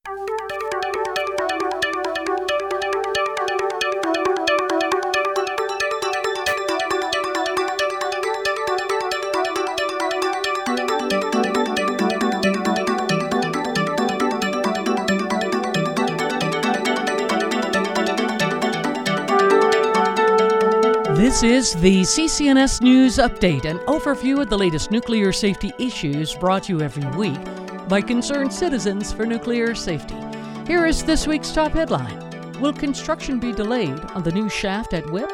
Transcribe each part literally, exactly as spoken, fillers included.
This is the C C N S News Update, an overview of the latest nuclear safety issues brought to you every week by concerned citizens for nuclear safety. Here is this week's top headline. Will construction be delayed on the new shaft at W I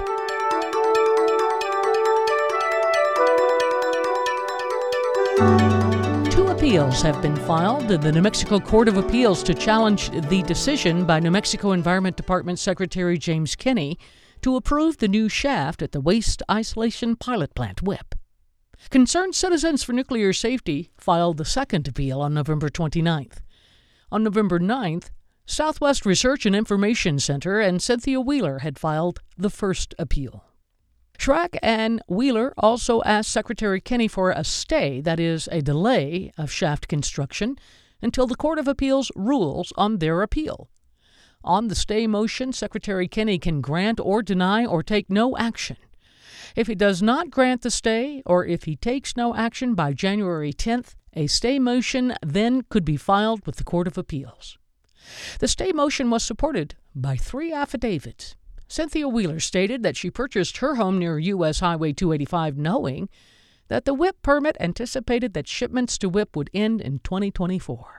P? Two appeals have been filed in the New Mexico Court of Appeals to challenge the decision by New Mexico Environment Department Secretary James Kenney to approve the new shaft at the Waste Isolation Pilot Plant, W I P. Concerned Citizens for Nuclear Safety filed the second appeal on November twenty-ninth. On November ninth, Southwest Research and Information Center and Cynthia Wheeler had filed the first appeal. Schrack and Wheeler also asked Secretary Kenney for a stay, that is, a delay of shaft construction, until the Court of Appeals rules on their appeal. On the stay motion, Secretary Kenney can grant or deny or take no action. If he does not grant the stay, or if he takes no action by January tenth, a stay motion then could be filed with the Court of Appeals. The stay motion was supported by three affidavits. Cynthia Wheeler stated that she purchased her home near U S Highway two eighty-five knowing that the W I P permit anticipated that shipments to W I P would end in twenty twenty-four.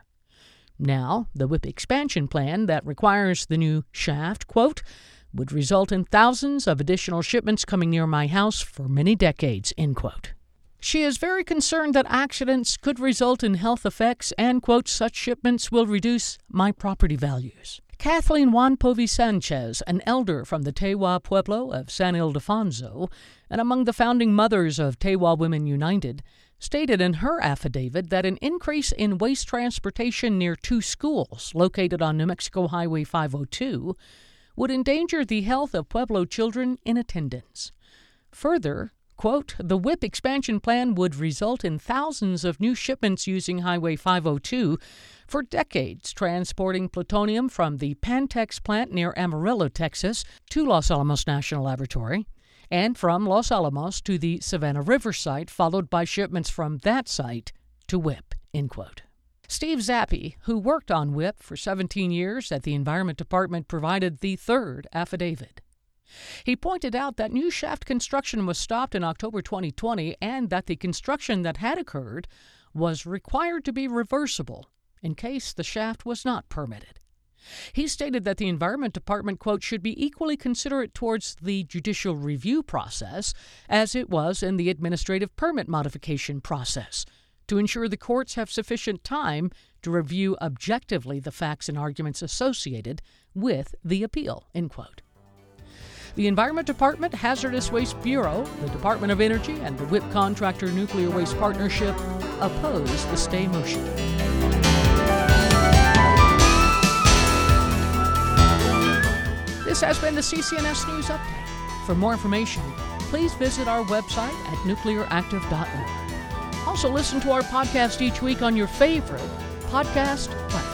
Now, the W I P expansion plan that requires the new shaft, quote, would result in thousands of additional shipments coming near my house for many decades, end quote. She is very concerned that accidents could result in health effects and, quote, such shipments will reduce my property values. Kathleen Juan Povi Sanchez, an elder from the Tewa Pueblo of San Ildefonso and among the founding mothers of Tewa Women United, stated in her affidavit that an increase in waste transportation near two schools located on New Mexico Highway five oh two would endanger the health of Pueblo children in attendance. Further, quote, the W I P expansion plan would result in thousands of new shipments using Highway five oh two for decades, transporting plutonium from the Pantex plant near Amarillo, Texas, to Los Alamos National Laboratory, and from Los Alamos to the Savannah River site, followed by shipments from that site to W I P, end quote. Steve Zappi, who worked on W I P for seventeen years at the Environment Department, provided the third affidavit. He pointed out that new shaft construction was stopped in October twenty twenty and that the construction that had occurred was required to be reversible in case the shaft was not permitted. He stated that the Environment Department, quote, should be equally considerate towards the judicial review process as it was in the administrative permit modification process, to ensure the courts have sufficient time to review objectively the facts and arguments associated with the appeal, end quote. The Environment Department, Hazardous Waste Bureau, the Department of Energy, and the W I P Contractor Nuclear Waste Partnership oppose the stay motion. This has been the C C N S News Update. For more information, please visit our website at nuclear active dot org. Also, listen to our podcast each week on your favorite podcast platform.